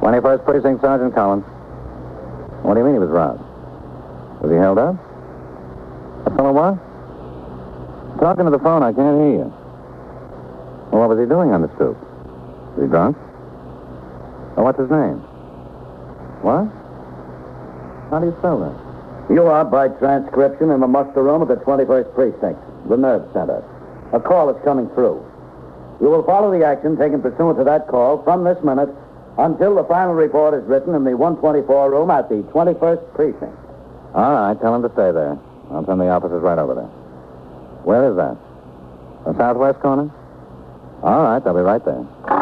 21st Precinct, Sergeant Collins. What do you mean he was robbed? Was he held up? A fellow what? Talking to the phone, I can't hear you. Well, what was he doing on the stoop? Was he drunk? Oh, what's his name? What? How do you spell that? You are, by transcription, in the muster room at the 21st Precinct, the nerve center. A call is coming through. You will follow the action taken pursuant to that call from this minute until the final report is written in the 124 room at the 21st Precinct. All right, tell him to stay there. I'll send the officers right over there. Where is that? The southwest corner? All right, they'll be right there.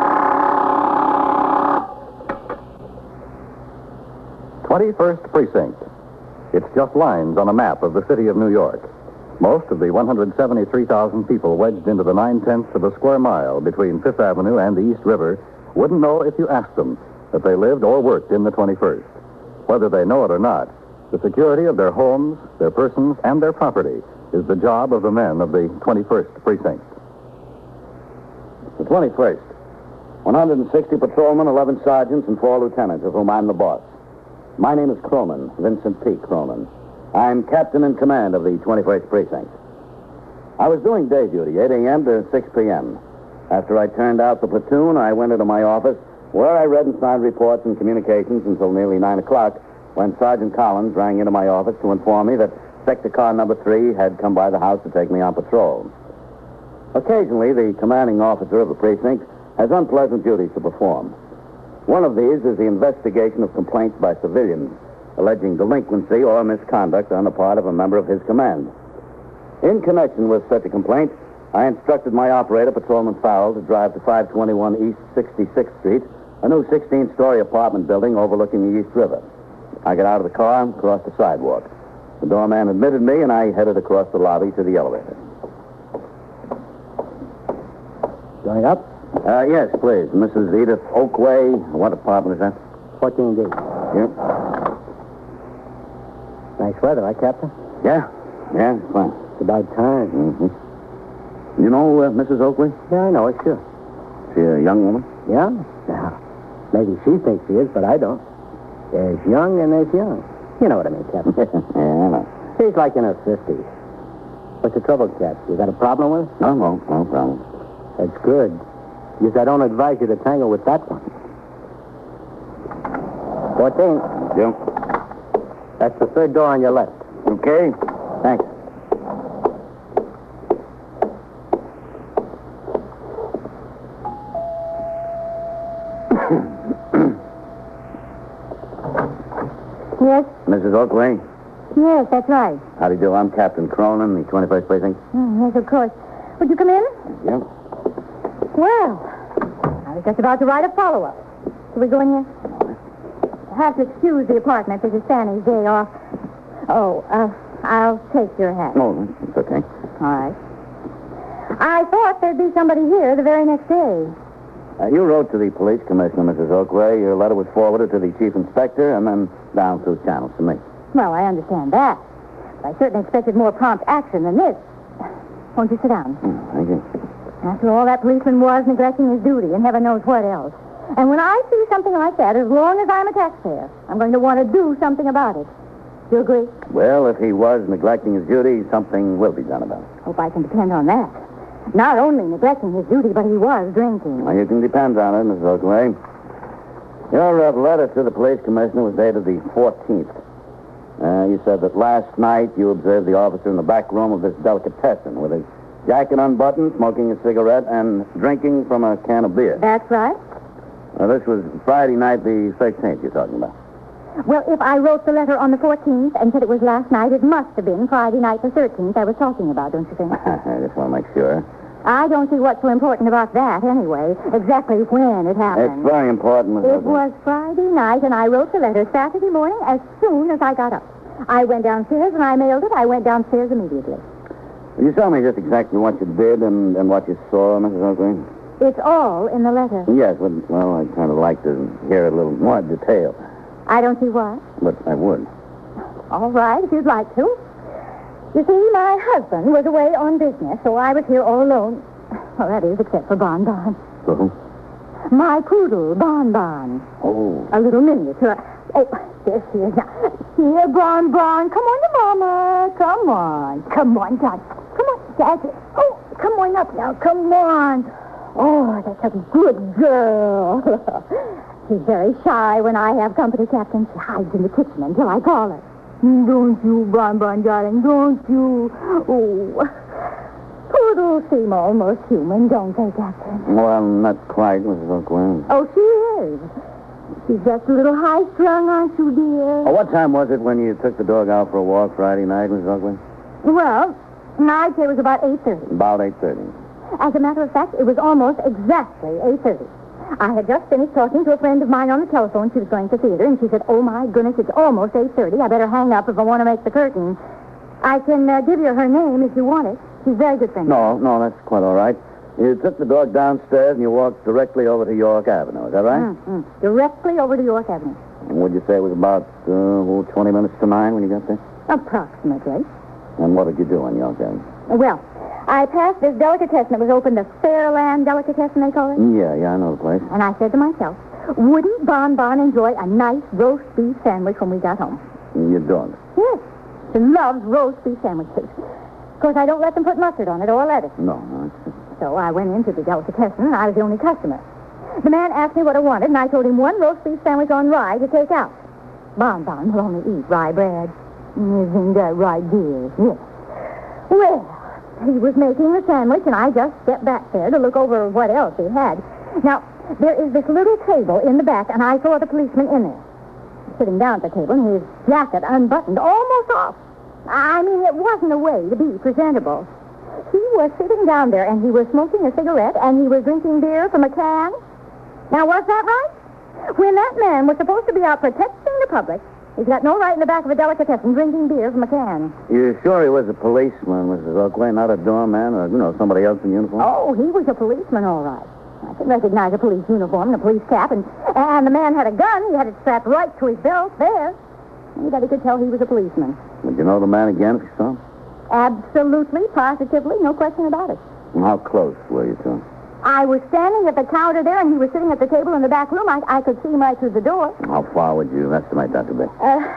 21st Precinct. It's just lines on a map of the city of New York. Most of the 173,000 people wedged into the 9/10 of a square mile between Fifth Avenue and the East River wouldn't know if you asked them that they lived or worked in the 21st. Whether they know it or not, the security of their homes, their persons, and their property is the job of the men of the 21st Precinct. The 21st. 160 patrolmen, 11 sergeants, and 4 lieutenants, of whom I'm the boss. My name is Cronin, Vincent P. Cronin. I'm captain in command of the 21st Precinct. I was doing day duty, 8 a.m. to 6 p.m. After I turned out the platoon, I went into my office, where I read and signed reports and communications until nearly 9 o'clock, when Sergeant Collins rang into my office to inform me that Sector Car number 3 had come by the house to take me on patrol. Occasionally, the commanding officer of the precinct has unpleasant duties to perform. One of these is the investigation of complaints by civilians alleging delinquency or misconduct on the part of a member of his command. In connection with such a complaint, I instructed my operator, Patrolman Fowle, to drive to 521 East 66th Street, a new 16-story apartment building overlooking the East River. I got out of the car and crossed the sidewalk. The doorman admitted me, and I headed across the lobby to the elevator. Going up? Yes, please. Mrs. Edith Oakway. What apartment is that? 14D. Here. Nice weather, huh, Captain? Yeah, it's fine. It's about time. Mm-hmm. You know Mrs. Oakley? Yeah, I know it, sure. She a young woman? Yeah? Now, maybe she thinks she is, but I don't. There's young and there's young. You know what I mean, Captain. Yeah, I know. She's like in her 50s. What's the trouble, Cap? You got a problem with her? No problem. That's good. Because I don't advise you to tangle with that one. 14. Yeah. That's the third door on your left. Okay. Thanks. Yes? Mrs. Oakley? Yes, that's right. How do you do? I'm Captain Cronin, the 21st Precinct. Yes, of course. Would you come in? Yeah. Well, I was just about to write a follow-up. Shall we go in here? You'll have to excuse the apartment. This is Fanny's day off. Oh, I'll take your hat. No, it's okay. All right. I thought there'd be somebody here the very next day. You wrote to the police commissioner, Mrs. Oakley. Your letter was forwarded to the chief inspector and then down through channels to me. Well, I understand that. But I certainly expected more prompt action than this. Won't you sit down? Thank you. After all, that policeman was neglecting his duty, and heaven knows what else. And when I see something like that, as long as I'm a taxpayer, I'm going to want to do something about it. Do you agree? Well, if he was neglecting his duty, something will be done about it. Hope I can depend on that. Not only neglecting his duty, but he was drinking. Well, you can depend on it, Mrs. Oakley. Your letter to the police commissioner was dated the 14th. You said that last night you observed the officer in the back room of this delicatessen with his jacket unbuttoned, smoking a cigarette, and drinking from a can of beer. That's right. This was Friday night, the 13th you're talking about. Well, if I wrote the letter on the 14th and said it was last night, it must have been Friday night the 13th I was talking about, don't you think? I just want to make sure. I don't see what's so important about that, anyway. Exactly when it happened. It's very important, Mrs. It Oakley. was Friday night, and I wrote the letter Saturday morning as soon as I got up. I went downstairs, and I mailed it. I went downstairs immediately. Will you tell me just exactly what you did and what you saw, Mrs. Oakley? It's all in the letter. Yes, well, I'd kind of like to hear a little more detail. I don't see why. But I would. All right, if you'd like to. You see, my husband was away on business, so I was here all alone. Well, that is, except for Bon Bon. So? My poodle, Bon Bon. Oh. A little miniature. Oh, there she is now. Here, Bon Bon. Come on to Mama. Come on. Come on, Dad. Come on, Dad. Oh, come on up now. Come on. Oh, that's a good girl. She's very shy when I have company, Captain. She hides in the kitchen until I call her. Don't you, Bon Bon, darling, don't you? Oh, poodles seem almost human, don't they, Captain? Well, not quite, Mrs. Oakley. Oh, she is. She's just a little high-strung, aren't you, dear? Oh, what time was it when you took the dog out for a walk Friday night, Mrs. Oakley? Well, I'd say it was about 8:30. About 8:30. As a matter of fact, it was almost exactly 8:30. I had just finished talking to a friend of mine on the telephone. She was going to theater, and she said, oh, my goodness, it's almost 8:30. I better hang up if I want to make the curtain. I can give you her name if you want it. She's a very good friend. No, that's quite all right. You took the dog downstairs and you walked directly over to York Avenue. Is that right? Directly over to York Avenue. And would you say it was about 20 minutes to 9 when you got there? Approximately. And what did you do on York Avenue? Well, I passed this delicatessen that was open, the Fairland Delicatessen, they call it. Yeah, I know the place. And I said to myself, wouldn't Bon Bon enjoy a nice roast beef sandwich when we got home? Your dog? Yes. She loves roast beef sandwiches. Of course, I don't let them put mustard on it or lettuce. No. So I went into the delicatessen, and I was the only customer. The man asked me what I wanted, and I told him one roast beef sandwich on rye to take out. Bon Bon will only eat rye bread. Isn't that right, dear? Yes. Well, he was making the sandwich, and I just stepped back there to look over what else he had. Now, there is this little table in the back, and I saw the policeman in there. Sitting down at the table, and his jacket unbuttoned, almost off. I mean, it wasn't a way to be presentable. He was sitting down there, and he was smoking a cigarette, and he was drinking beer from a can. Now, was that right? When that man was supposed to be out protecting the public, he's got no right in the back of a delicatessen drinking beer from a can. You sure he was a policeman, Mrs. Oakley, not a doorman or, somebody else in uniform? Oh, he was a policeman, all right. I could recognize a police uniform and a police cap, and the man had a gun. He had it strapped right to his belt there. Anybody could tell he was a policeman. Would you know the man again if you saw him? Absolutely, positively, no question about it. And how close were you to him? I was standing at the counter there, and he was sitting at the table in the back room. I could see him right through the door. How far would you estimate that to be?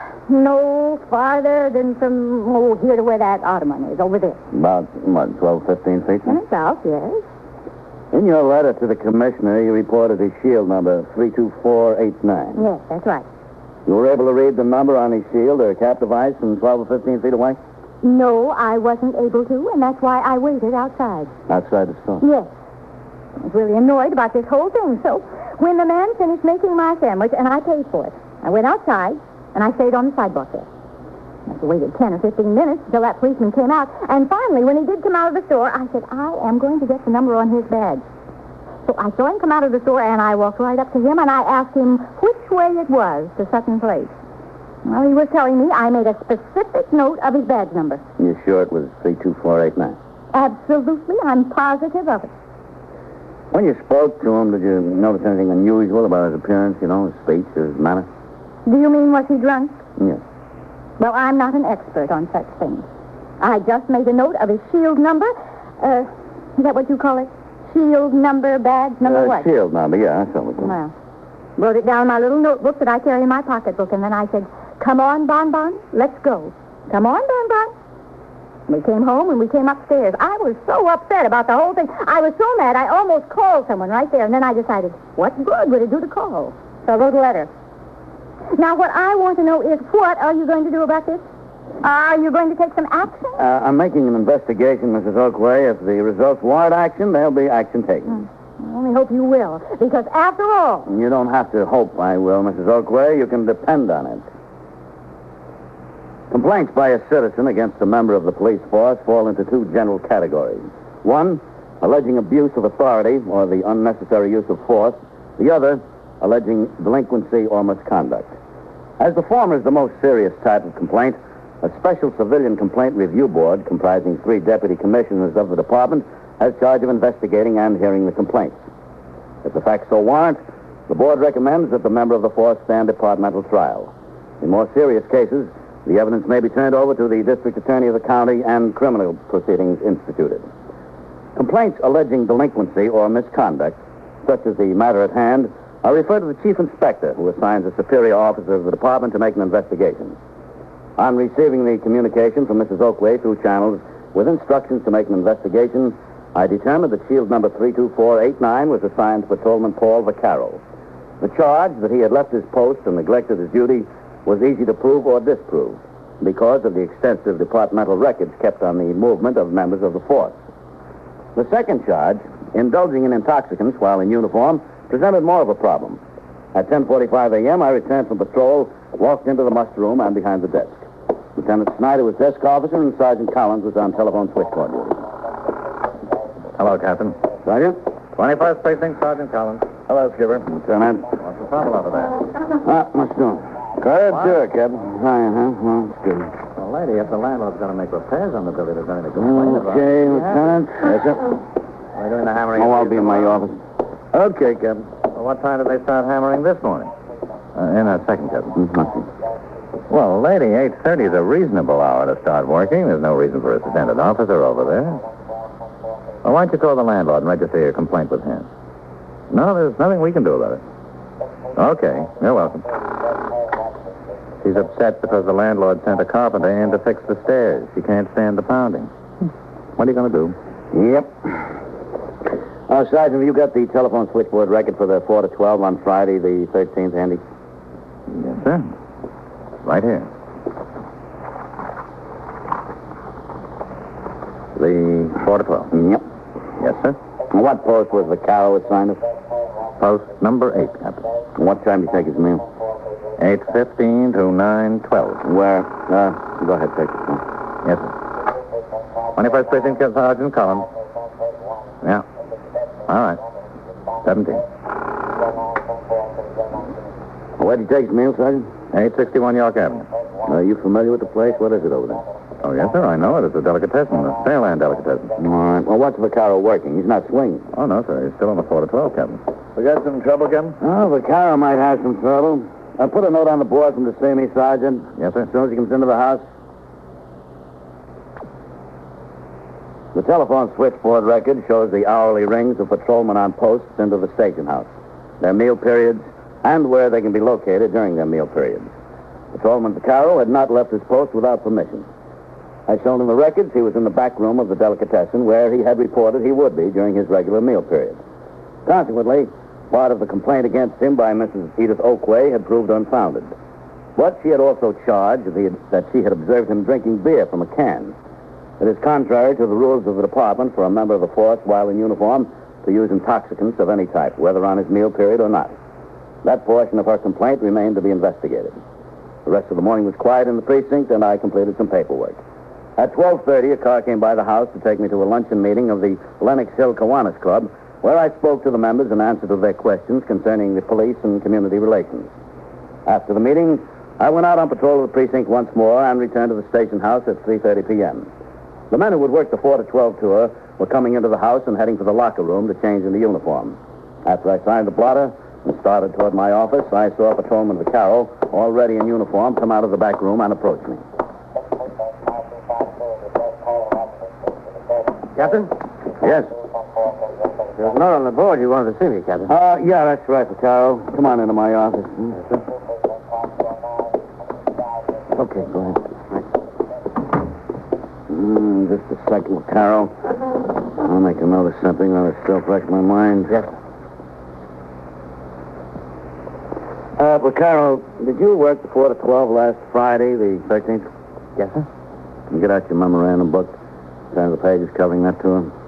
No farther than from, here to where that ottoman is, over there. About, 12, 15 feet? South, yes. In your letter to the commissioner, you reported his shield number 32489. Yes, that's right. You were able to read the number on his shield or cap device from 12 or 15 feet away? No, I wasn't able to, and that's why I waited outside. Outside the store? Yes. I was really annoyed about this whole thing, so when the man finished making my sandwich and I paid for it, I went outside and I stayed on the sidewalk there. I waited 10 or 15 minutes until that policeman came out, and finally, when he did come out of the store, I said, I am going to get the number on his badge. So I saw him come out of the store, and I walked right up to him, and I asked him which way it was to Sutton Place. Well, he was telling me I made a specific note of his badge number. You sure it was 32489? Absolutely, I'm positive of it. When you spoke to him, did you notice anything unusual about his appearance, his speech, his manner? Do you mean was he drunk? Yes. Well, I'm not an expert on such things. I just made a note of his shield number. Is that what you call it? Shield number, badge number, what? Shield number, yeah, that's what we call it. Well, wrote it down in my little notebook that I carry in my pocketbook, and then I said, come on, Bon Bon, let's go. Come on, Bon Bon. We came home and we came upstairs. I was so upset about the whole thing. I was so mad I almost called someone right there, and then I decided, what good would it do to call? So I wrote a letter. Now, what I want to know is, what are you going to do about this? Are you going to take some action? I'm making an investigation, Mrs. Oakway. If the results warrant action, there'll be action taken. I only hope you will, because after all... You don't have to hope I will, Mrs. Oakway. You can depend on it. Complaints by a citizen against a member of the police force fall into two general categories. One, alleging abuse of authority or the unnecessary use of force. The other, alleging delinquency or misconduct. As the former is the most serious type of complaint, a special civilian complaint review board comprising 3 deputy commissioners of the department has charge of investigating and hearing the complaints. If the facts so warrant, the board recommends that the member of the force stand departmental trial. In more serious cases, the evidence may be turned over to the district attorney of the county and criminal proceedings instituted. Complaints alleging delinquency or misconduct such as the matter at hand, I refer to the chief inspector, who assigns a superior officer of the department to make an investigation. On receiving the communication from Mrs. Oakway through channels with instructions to make an investigation, I determined that shield number 32489 was assigned to Patrolman Paul Vaccaro. The charge that he had left his post and neglected his duty was easy to prove or disprove because of the extensive departmental records kept on the movement of members of the force. The second charge, indulging in intoxicants while in uniform, presented more of a problem. At 10:45 a.m., I returned from patrol, walked into the muster room and behind the desk. Lieutenant Snyder was desk officer and Sergeant Collins was on telephone switchboard duty. Hello, Captain. Sergeant? 21st Precinct, Sergeant Collins. Hello, Skipper. Lieutenant? What's the trouble over there? What's doing? Good, sure, Captain. Hi, huh? Well, it's good. Well, lady, if the landlord's going to make repairs on the building, there's nothing to complain about. Okay, Lieutenant. Yes, sir. They're doing the hammering. Oh, I'll be in my office. Okay, Captain. Well, what time did they start hammering this morning? In a second, Captain. Nothing. Well, lady, 8:30 is a reasonable hour to start working. There's no reason for us to send an officer over there. Well, why don't you call the landlord and register your complaint with him? No, there's nothing we can do about it. Okay, you're welcome. She's upset because the landlord sent a carpenter in to fix the stairs. She can't stand the pounding. What are you going to do? Yep. Sergeant, have you got the telephone switchboard record for the 4 to 12 on Friday, the 13th, handy? Yes, sir. Right here. The 4 to 12. Yep. Yes, sir. And what post was Vaccaro assigned to? Post number 8, Captain. And what time did you take his meal? 8:15 to 9:12. Where? Go ahead, take it. Yes, sir. 21st Precinct, Sergeant Collins. Yeah. All right. 17. Where'd you take his meal, Sergeant? 861 York Avenue. Are you familiar with the place? What is it over there? Oh, yes, sir. I know it. It's a delicatessen, a Fairland delicatessen. All right. Well, what's Vaccaro working? He's not swinging. Oh, no, sir. He's still on the 4 to 12, Captain. We got some trouble, Captain? Oh, Vaccaro might have some trouble. I'll put a note on the board from to see me, Sergeant. Yes, sir. As soon as he comes into the house. The telephone switchboard record shows the hourly rings of patrolmen on posts into the station house, their meal periods, and where they can be located during their meal periods. Patrolman Vaccaro had not left his post without permission. As shown in the records, he was in the back room of the delicatessen where he had reported he would be during his regular meal period. Consequently, part of the complaint against him by Mrs. Edith Oakway had proved unfounded. But she had also charged that she had observed him drinking beer from a can. It is contrary to the rules of the department for a member of the force while in uniform to use intoxicants of any type, whether on his meal period or not. That portion of her complaint remained to be investigated. The rest of the morning was quiet in the precinct, and I completed some paperwork. At 12:30, a car came by the house to take me to a luncheon meeting of the Lenox Hill Kiwanis Club, where I spoke to the members in answer to their questions concerning the police and community relations. After the meeting, I went out on patrol of the precinct once more and returned to the station house at 3:30 p.m. The men who would work the 4 to 12 tour were coming into the house and heading for the locker room to change into uniform. After I signed the blotter and started toward my office, I saw Patrolman Vaccaro, already in uniform, come out of the back room and approach me. Captain? Yes? There's a note on the board. You wanted to see me, Captain. Yeah, that's right, Vaccaro. Come on into my office. Yes, sir. Okay, go ahead. Just a second, Vaccaro. I'll make a note of something while it's still fresh in my mind. Yes, sir. Vaccaro, did you work the 4 to 12 last Friday, the 13th? Yes, sir. Can you get out your memorandum book? Turn the pages covering that to him.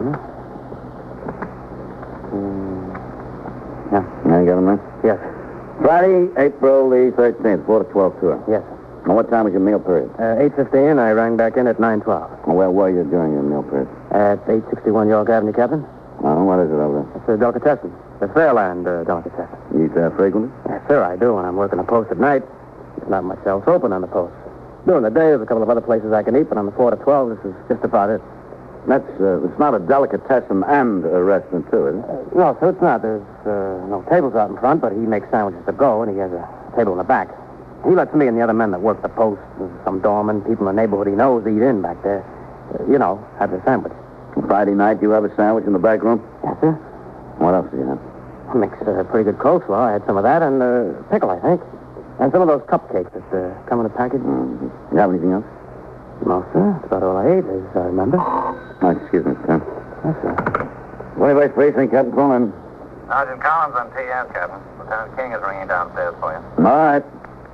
Yeah. Now you got him there? Yes. Friday, April the 13th, 4 to 12 tour. Yes, sir. Now, what time was your meal period? 8:15. I rang back in at 9:12. Well, where were you during your meal period? At 861 York Avenue, Captain. Oh, what is it over It's a delicatessen. The Fairland delicatessen. there? You eat there frequently? Yes, sir, I do when I'm working a post at night. There's not much else open on the post. During the day, there's a couple of other places I can eat, but on the 4 to 12, this is just about it. That's, it's not a delicatessen and a restaurant, too, is it? No, sir, it's not. There's no tables out in front, but he makes sandwiches to go, and he has a table in the back. He lets me and the other men that work the post, some doormen, people in the neighborhood he knows, eat in back there. Have their sandwich. Friday night, you have a sandwich in the back room? Yes, sir. What else do you have? Makes pretty good coleslaw. I had some of that and pickle, I think. And some of those cupcakes that come in a package. You have anything else? No, sir. That's about all I ate, as I remember. Oh, excuse me, Sam. Yes, sir. 21st Precinct, Captain Cronin. Sergeant Collins on TS, Captain. Lieutenant King is ringing downstairs for you. All right.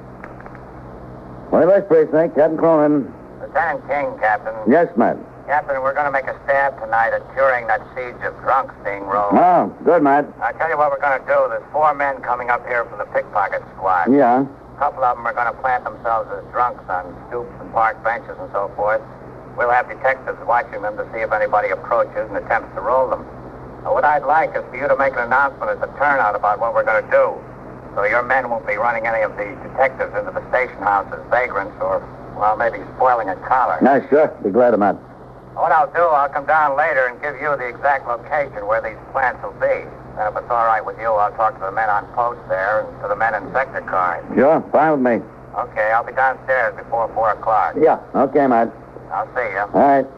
21st Precinct, Captain Cronin. Lieutenant King, Captain. Yes, ma'am. Captain, we're going to make a stab tonight at curing that siege of drunks being rolled. Oh, good, Matt. I tell you what we're going to do. There's 4 men coming up here from the pickpocket squad. Yeah. A couple of them are going to plant themselves as drunks on stoops and park benches and so forth. We'll have detectives watching them to see if anybody approaches and attempts to roll them. Now, what I'd like is for you to make an announcement at the turnout about what we're going to do. So your men won't be running any of the detectives into the station house as vagrants or, well, maybe spoiling a collar. Yeah, sure. Be glad of that. What I'll do, I'll come down later and give you the exact location where these plants will be. And if it's all right with you, I'll talk to the men on post there and to the men in sector cars. Sure. Fine with me. Okay, I'll be downstairs before 4 o'clock. Yeah. Okay, Matt. I'll see you. All right.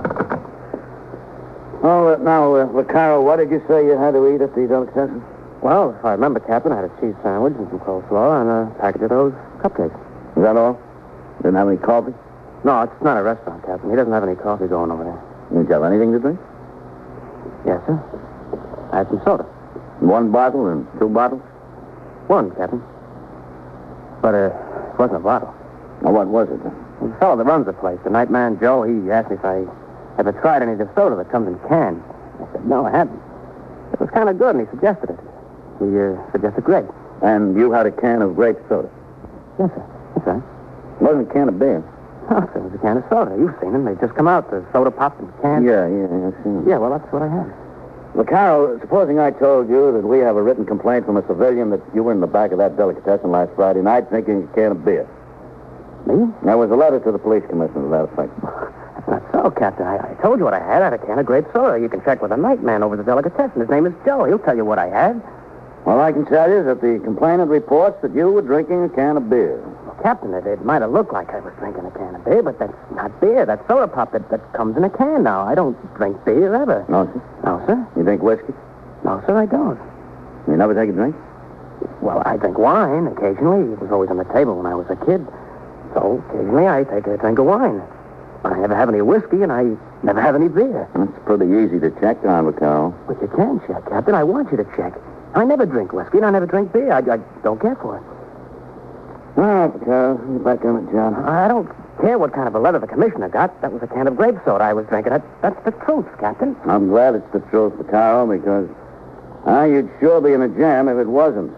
Oh, now, Vaccaro, what did you say you had to eat at the delicatessen? Well, if I remember, Captain, I had a cheese sandwich and some coleslaw and a package of those cupcakes. Is that all? Didn't have any coffee? No, it's not a restaurant, Captain. He doesn't have any coffee going over there. Did you have anything to drink? Yes, sir. I had some soda. 1 bottle and 2 bottles? 1, Captain. But, it wasn't a bottle. Now, what was it then? The fellow that runs the place, the night man Joe, he asked me if I ever tried any of the soda that comes in cans. I said, no, I hadn't. It was kind of good, and he suggested it. He suggested grape. And you had a can of grape soda? Yes, sir. That's right. It wasn't a can of beer? Oh, sir, it was a can of soda. You've seen them. They just come out, the soda pop in cans. Yeah, I've seen them. Yeah, well, that's what I had. Vaccaro, supposing I told you that we have a written complaint from a civilian that you were in the back of that delicatessen last Friday night drinking a can of beer. Me? There was a letter to the police commissioner to that effect. That's not so, Captain. I told you what I had. I had a can of grape soda. You can check with the night man over the delicatessen. His name is Joe. He'll tell you what I had. All I can tell you is that the complainant reports that you were drinking a can of beer. Well, Captain, it might have looked like I was drinking a can of beer, but that's not beer. That's soda pop that comes in a can now. I don't drink beer ever. No, sir? No, sir. You drink whiskey? No, sir, I don't. You never take a drink? Well, I drink wine occasionally. It was always on the table when I was a kid. So occasionally I take a drink of wine. I never have any whiskey, and I never have any beer. That's pretty easy to check on, Vaccaro. But you can check, Captain. I want you to check. I never drink whiskey, and I never drink beer. I don't care for it. All right, Vaccaro. You're back on the job. I don't care what kind of a letter the commissioner got. That was a can of grape soda I was drinking. That's the truth, Captain. I'm glad it's the truth, Vaccaro, because you'd sure be in a jam if it wasn't.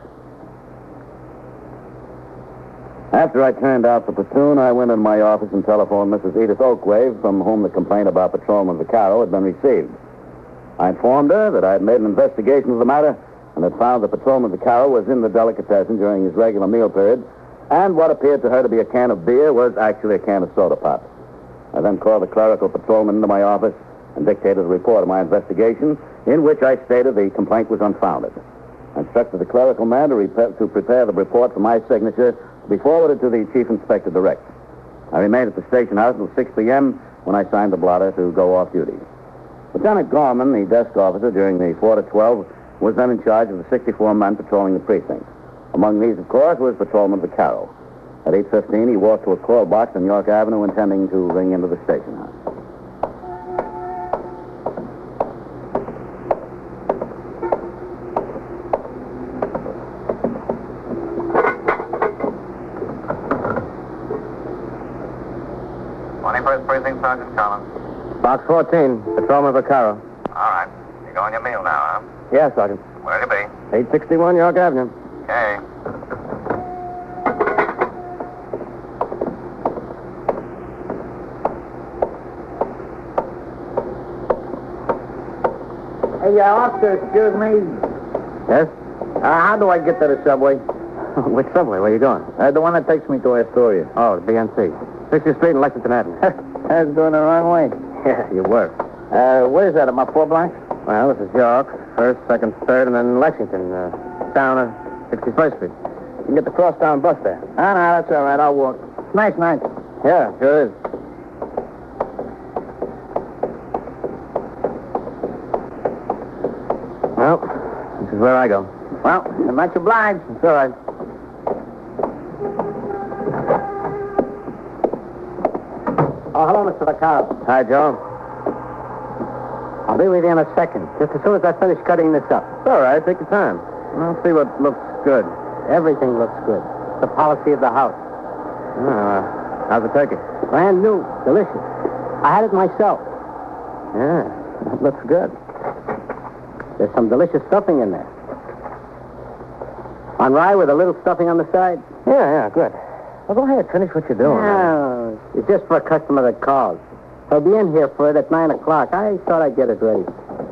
After I turned out the platoon, I went in my office and telephoned Mrs. Edith Oakwave, from whom the complaint about Patrolman Vaccaro had been received. I informed her that I had made an investigation of the matter and had found that Patrolman Vaccaro was in the delicatessen during his regular meal period, and what appeared to her to be a can of beer was actually a can of soda pop. I then called the clerical patrolman into my office and dictated a report of my investigation, in which I stated the complaint was unfounded. I instructed the clerical man to prepare the report for my signature to be forwarded to the chief inspector direct. I remained at the station house until 6 p.m. when I signed the blotter to go off duty. Lieutenant Gorman, the desk officer during the 4 to 12, was then in charge of the 64 men patrolling the precinct. Among these, of course, was Patrolman Vaccaro. At 8:15, he walked to a call box on York Avenue, intending to ring into the station house. First Precinct, Sergeant Collins. Box 14, Patrolman Vaccaro. All right. You going your meal now, huh? Yes, Sergeant. Where'll you be? 861 York Avenue. Okay. Hey, officer, excuse me. Yes? How do I get to the subway? Which subway? Where are you going? The one that takes me to Astoria. Oh, the BNC. 60th Street and Lexington Avenue. I was going the wrong way. Yeah, you were. What is that, am I 4 blocks? Well, this is York. 1st, 2nd, 3rd, and then Lexington. Down 61st Street. You can get the crosstown bus there. No, that's all right. I'll walk. It's nice night. Yeah, sure is. Well, This is where I go. Well, I'm much obliged. It's all right. Oh, hello, Mr. Vaccaro. Hi, Joe. I'll be with you in a second, just as soon as I finish cutting this up. It's all right. Take your time. I'll see what looks good. Everything looks good. The policy of the house. How's the turkey? Brand new. Delicious. I had it myself. Yeah, that looks good. There's some delicious stuffing in there. On rye with a little stuffing on the side? Yeah, good. Well, go ahead. Finish what you're doing. No, it's just for a customer that calls. He'll be in here for it at 9 o'clock. I thought I'd get it ready.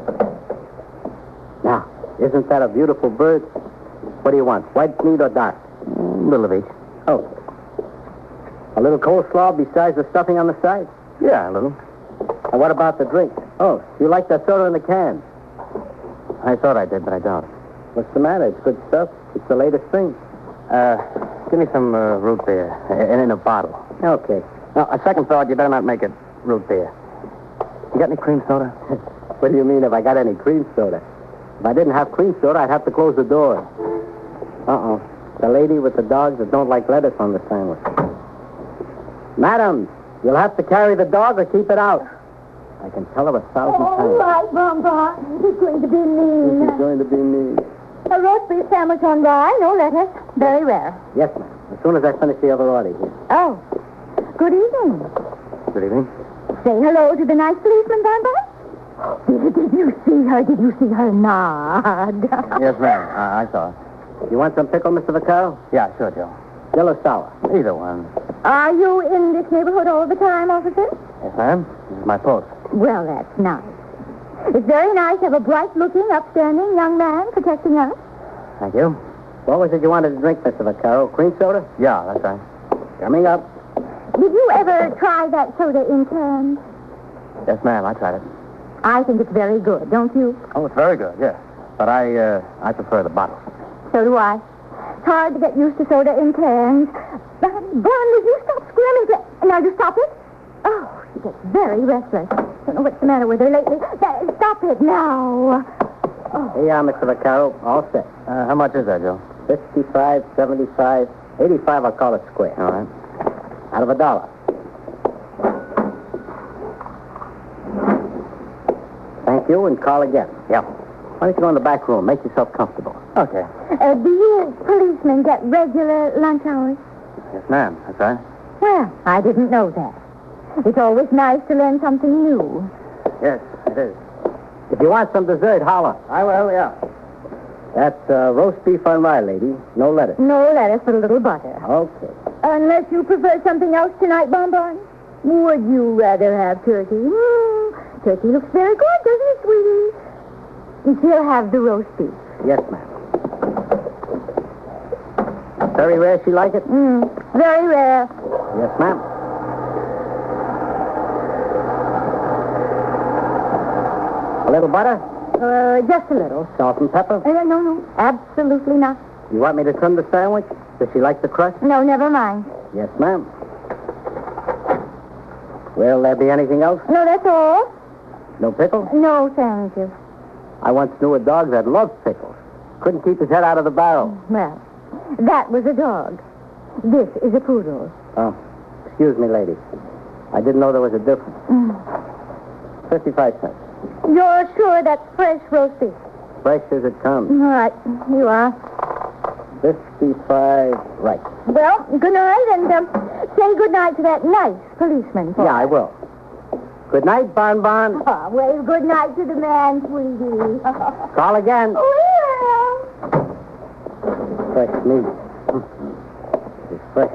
Now, isn't that a beautiful bird? What do you want, white meat or dark? A little of each. Oh. A little coleslaw besides the stuffing on the side? Yeah, a little. And what about the drink? Oh, you like that soda in the can? I thought I did, but I don't. What's the matter? It's good stuff. It's the latest thing. Give me some root beer, and in a bottle. Okay. Now, a second thought, you better not make it root beer. You got any cream soda? What do you mean if I got any cream soda? If I didn't have cream soda, I'd have to close the door. Uh-oh. The lady with the dogs that don't like lettuce on the sandwich. Madam, you'll have to carry the dog or keep it out. I can tell her 1,000 All times. right, Bonbon. This is going to be mean. This is going to be me. A roast beef sandwich on rye, no lettuce. Very rare. Yes, ma'am. As soon as I finish the other order here. Oh. Good evening. Good evening. Say hello to the nice policeman, Bonbon. Did you see her? Did you see her nod? Yes, ma'am. I saw her. You want some pickle, Mr. Vaccaro? Yeah, sure, Joe. Still or sour? Either one. Are you in this neighborhood all the time, officer? Yes, ma'am. This is my post. Well, that's nice. It's very nice to have a bright-looking, upstanding young man protecting us. Thank you. What was it you wanted to drink, Mr. Vaccaro? Cream soda? Yeah, that's right. Coming up. Did you ever try that soda in cans? Yes, ma'am. I tried it. I think it's very good, don't you? Oh, it's very good, yes. But I prefer the bottle. So do I. It's hard to get used to soda in cans. Bun, will you stop squirming? Now, you stop it? Oh, she gets very restless. Don't know what's the matter with her lately. Stop it now. Here you are, Mr. Vaccaro. All set. How much is that, Joe? 55, 75, 85, I'll call it square. All right. Out of $1. Thank you, and call again. Yeah. Why don't you go in the back room? Make yourself comfortable. Okay. Do you policemen get regular lunch hours? Yes, ma'am. That's right. Well, I didn't know that. It's always nice to learn something new. Yes, it is. If you want some dessert, holler. I will, yeah. That's roast beef on rye, lady. No lettuce. No lettuce, but a little butter. Okay. Unless you prefer something else tonight, Bonbon. Would you rather have turkey? Turkey looks very good, doesn't it, sweetie? And she'll have the roast beef. Yes, ma'am. Very rare she like it? Very rare. Yes, ma'am. A little butter? Just a little. Salt and pepper? No, absolutely not. You want me to trim the sandwich? Does she like the crust? No, never mind. Yes, ma'am. Will there be anything else? No, that's all. No pickle? No, thank you. I once knew a dog that loved pickles. Couldn't keep his head out of the barrel. Well, that was a dog. This is a poodle. Oh, excuse me, lady. I didn't know there was a difference. 55 cents. You're sure that's fresh roast beef? Fresh as it comes. All right, you are. 55, right. Well, good night, and say good night to that nice policeman. Yeah, I will. Good night, Bonbon. Oh, wave good night to the man, sweetie. Call again. Well. Fresh meat. It's fresh.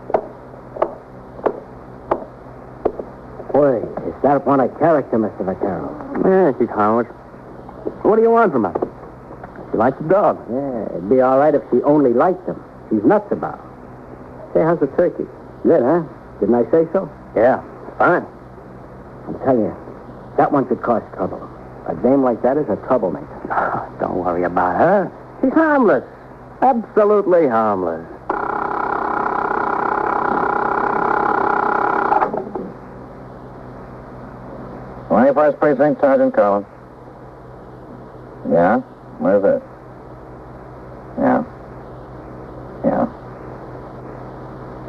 Boy, is that one a character, Mr. Vaccaro? Yeah, she's harmless. What do you want from her? She likes the dog. Yeah, it'd be all right if she only liked him. She's nuts about him. Say, how's the turkey? Good, huh? Didn't I say so? Yeah, fine. I'm telling you, that one could cause trouble. A dame like that is a troublemaker. Don't worry about her. She's harmless. Absolutely harmless. 21st Precinct, Sergeant Collins. Yeah? Where's that?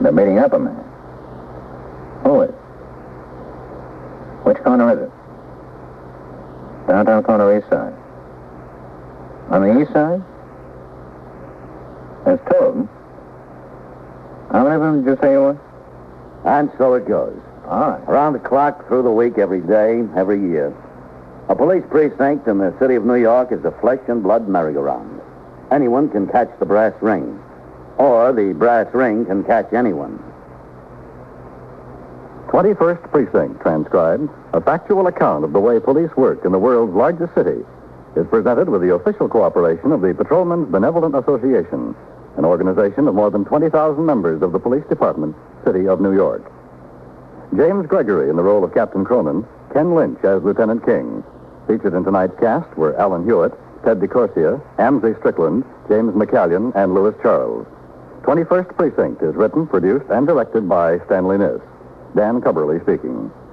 They're beating up a man. Who is? Which corner is it? Downtown corner, east side. On the east side? There's two of them. How many of them did you say you were? And so it goes. All right. Around the clock, through the week, every day, every year. A police precinct in the city of New York is a flesh and blood merry-go-round. Anyone can catch the brass ring. Or the brass ring can catch anyone. 21st Precinct transcribed, a factual account of the way police work in the world's largest city, is presented with the official cooperation of the Patrolmen's Benevolent Association, an organization of more than 20,000 members of the Police Department, City of New York. James Gregory in the role of Captain Cronin, Ken Lynch as Lieutenant King. Featured in tonight's cast were Alan Hewitt, Ted DeCorsia, Amsey Strickland, James McCallion, and Lewis Charles. 21st Precinct is written, produced, and directed by Stanley Niss. Dan Cubberly speaking.